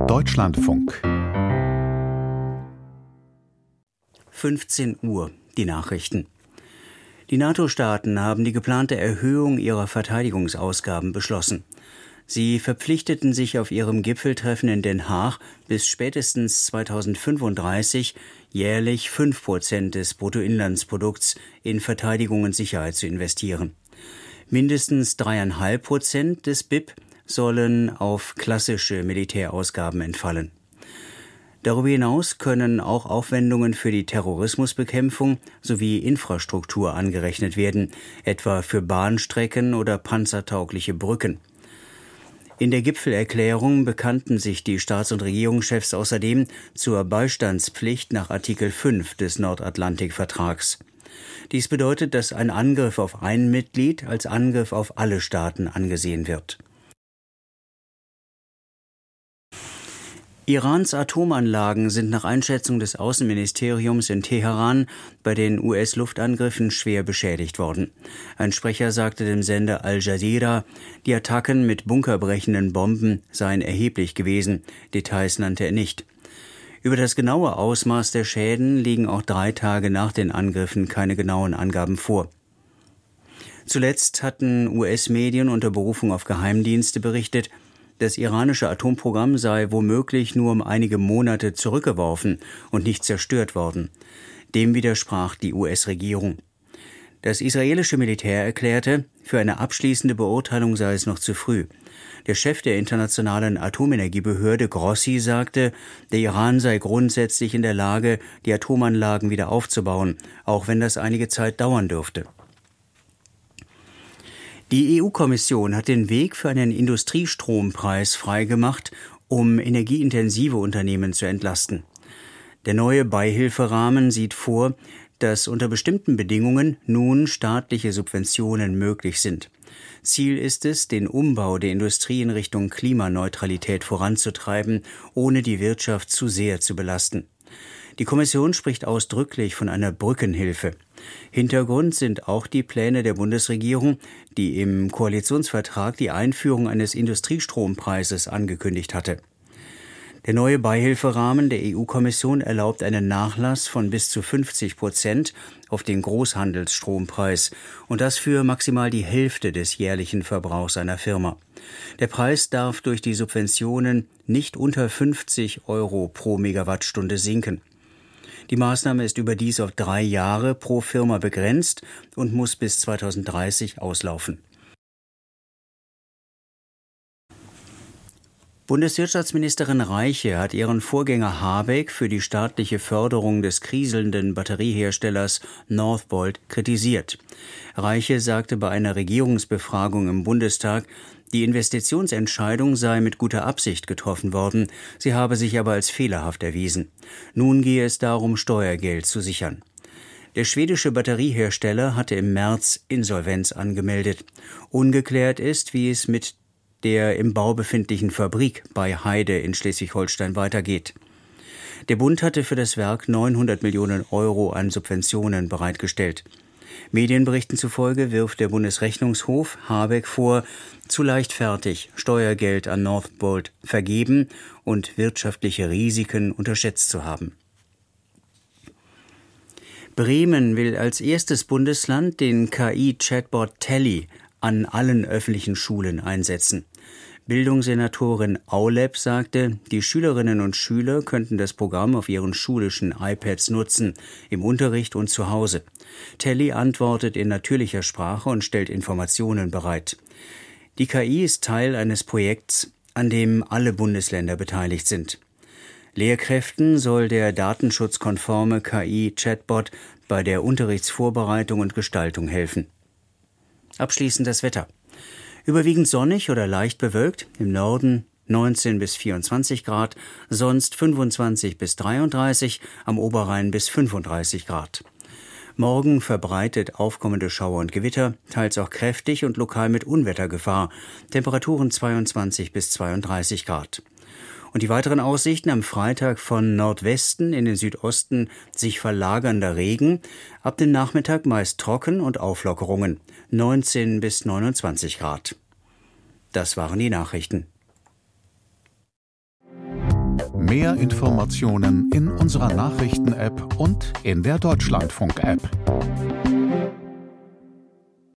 Deutschlandfunk 15 Uhr, die Nachrichten. Die NATO-Staaten haben die geplante Erhöhung ihrer Verteidigungsausgaben beschlossen. Sie verpflichteten sich auf ihrem Gipfeltreffen in Den Haag, bis spätestens 2035 jährlich 5% des Bruttoinlandsprodukts in Verteidigung und Sicherheit zu investieren. Mindestens 3,5% des BIP sollen auf klassische Militärausgaben entfallen. Darüber hinaus können auch Aufwendungen für die Terrorismusbekämpfung sowie Infrastruktur angerechnet werden, etwa für Bahnstrecken oder panzertaugliche Brücken. In der Gipfelerklärung bekannten sich die Staats- und Regierungschefs außerdem zur Beistandspflicht nach Artikel 5 des Nordatlantikvertrags. Dies bedeutet, dass ein Angriff auf ein Mitglied als Angriff auf alle Staaten angesehen wird. Irans Atomanlagen sind nach Einschätzung des Außenministeriums in Teheran bei den US-Luftangriffen schwer beschädigt worden. Ein Sprecher sagte dem Sender Al Jazeera, die Attacken mit bunkerbrechenden Bomben seien erheblich gewesen. Details nannte er nicht. Über das genaue Ausmaß der Schäden liegen auch 3 Tage nach den Angriffen keine genauen Angaben vor. Zuletzt hatten US-Medien unter Berufung auf Geheimdienste berichtet, das iranische Atomprogramm sei womöglich nur um einige Monate zurückgeworfen und nicht zerstört worden. Dem widersprach die US-Regierung. Das israelische Militär erklärte, für eine abschließende Beurteilung sei es noch zu früh. Der Chef der Internationalen Atomenergiebehörde Grossi sagte, der Iran sei grundsätzlich in der Lage, die Atomanlagen wieder aufzubauen, auch wenn das einige Zeit dauern dürfte. Die EU-Kommission hat den Weg für einen Industriestrompreis freigemacht, um energieintensive Unternehmen zu entlasten. Der neue Beihilferahmen sieht vor, dass unter bestimmten Bedingungen nun staatliche Subventionen möglich sind. Ziel ist es, den Umbau der Industrie in Richtung Klimaneutralität voranzutreiben, ohne die Wirtschaft zu sehr zu belasten. Die Kommission spricht ausdrücklich von einer Brückenhilfe. Hintergrund sind auch die Pläne der Bundesregierung, die im Koalitionsvertrag die Einführung eines Industrietrompreises angekündigt hatte. Der neue Beihilferahmen der EU-Kommission erlaubt einen Nachlass von bis zu 50% auf den Großhandelsstrompreis und das für maximal die Hälfte des jährlichen Verbrauchs einer Firma. Der Preis darf durch die Subventionen nicht unter 50 € pro Megawattstunde sinken. Die Maßnahme ist überdies auf 3 Jahre pro Firma begrenzt und muss bis 2030 auslaufen. Bundeswirtschaftsministerin Reiche hat ihren Vorgänger Habeck für die staatliche Förderung des kriselnden Batterieherstellers Northvolt kritisiert. Reiche sagte bei einer Regierungsbefragung im Bundestag, die Investitionsentscheidung sei mit guter Absicht getroffen worden, sie habe sich aber als fehlerhaft erwiesen. Nun gehe es darum, Steuergeld zu sichern. Der schwedische Batteriehersteller hatte im März Insolvenz angemeldet. Ungeklärt ist, wie es mit der im Bau befindlichen Fabrik bei Heide in Schleswig-Holstein weitergeht. Der Bund hatte für das Werk 900 Millionen € an Subventionen bereitgestellt. Medienberichten zufolge wirft der Bundesrechnungshof Habeck vor, zu leichtfertig Steuergeld an Northvolt vergeben und wirtschaftliche Risiken unterschätzt zu haben. Bremen will als erstes Bundesland den KI-Chatbot Telly an allen öffentlichen Schulen einsetzen. Bildungssenatorin Aulep sagte, die Schülerinnen und Schüler könnten das Programm auf ihren schulischen iPads nutzen, im Unterricht und zu Hause. Telly antwortet in natürlicher Sprache und stellt Informationen bereit. Die KI ist Teil eines Projekts, an dem alle Bundesländer beteiligt sind. Lehrkräften soll der datenschutzkonforme KI-Chatbot bei der Unterrichtsvorbereitung und Gestaltung helfen. Abschließend das Wetter. Überwiegend sonnig oder leicht bewölkt, im Norden 19 bis 24 Grad, sonst 25 bis 33, am Oberrhein bis 35 Grad. Morgen verbreitet aufkommende Schauer und Gewitter, teils auch kräftig und lokal mit Unwettergefahr, Temperaturen 22 bis 32 Grad. Und die weiteren Aussichten am Freitag von Nordwesten in den Südosten sich verlagernder Regen, ab dem Nachmittag meist trocken und Auflockerungen, 19 bis 29 Grad. Das waren die Nachrichten. Mehr Informationen in unserer Nachrichten-App und in der Deutschlandfunk-App.